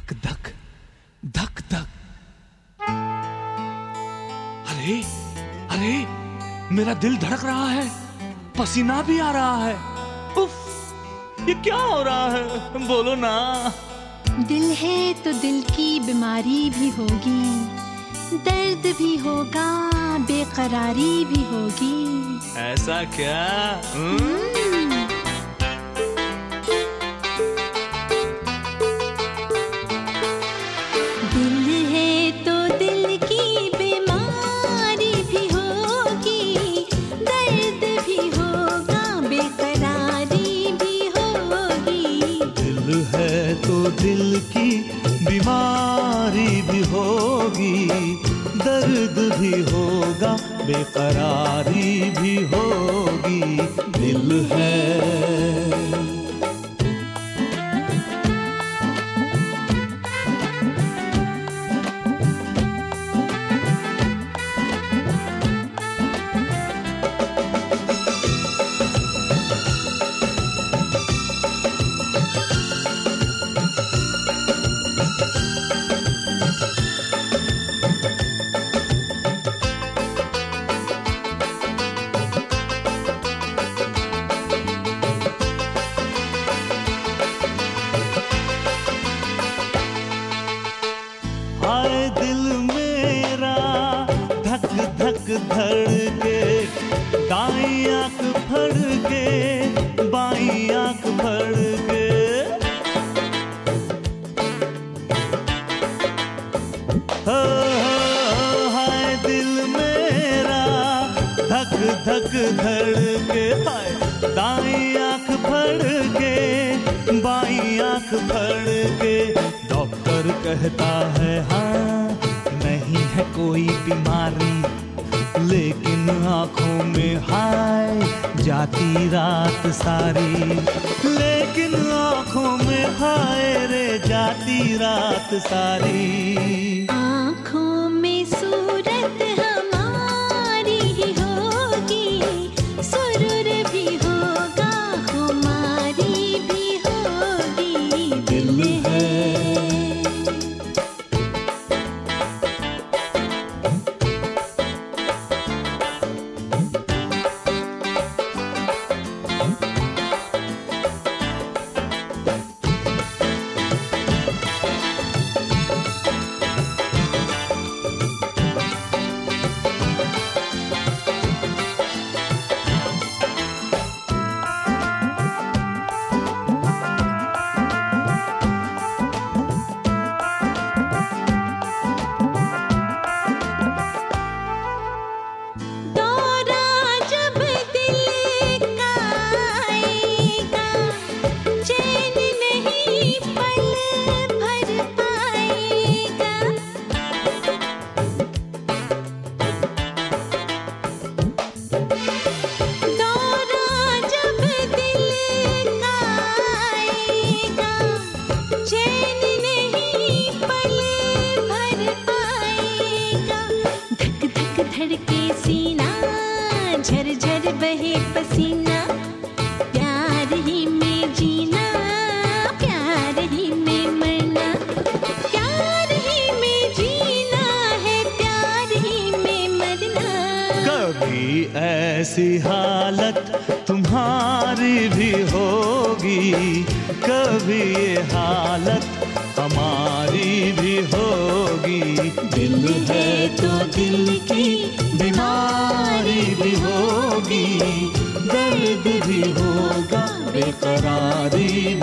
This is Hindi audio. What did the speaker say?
धक धक धक धक। अरे अरे, मेरा दिल धड़क रहा है, पसीना भी आ रहा है। उफ, ये क्या हो रहा है? बोलो ना। दिल है तो दिल की बीमारी भी होगी, दर्द भी होगा, बेकरारी भी होगी। ऐसा क्या? दिल है तो दिल की बीमारी भी होगी, दर्द भी होगा, बेकरारी भी होगी। दिल है तो दिल की बीमारी भी होगी, दर्द भी होगा, बेकरारी भी होगी। दिल है। हाय दिल मेरा धक धक धड़के, दाईं आंख फड़के, बाईं आंख फड़के। हो हाय दिल मेरा धक धक धड़के, हाय दाईं आंख फड़के, बाईं आंख फड़के। डॉक्टर कहता है हाँ नहीं है कोई बीमारी, लेकिन आंखों में हाय जाती रात सारी। लेकिन आंखों में हाय रे जाती रात सारी। आँखों में सूरत हमारी ही होगी, सुरूर भी होगा, खुमारी भी होगी। दिल है। धड़के सीना, झरझर बहे पसीना, प्यार ही में जीना, प्यार ही में मरना। प्यार ही में जीना है, प्यार ही में मरना। कभी ऐसी हालत तुम्हारी भी होगी, कभी ये हालत हमारी भी होगी। दिल है तो दिल की बीमारी भी होगी, दर्द भी होगा, बेकरारी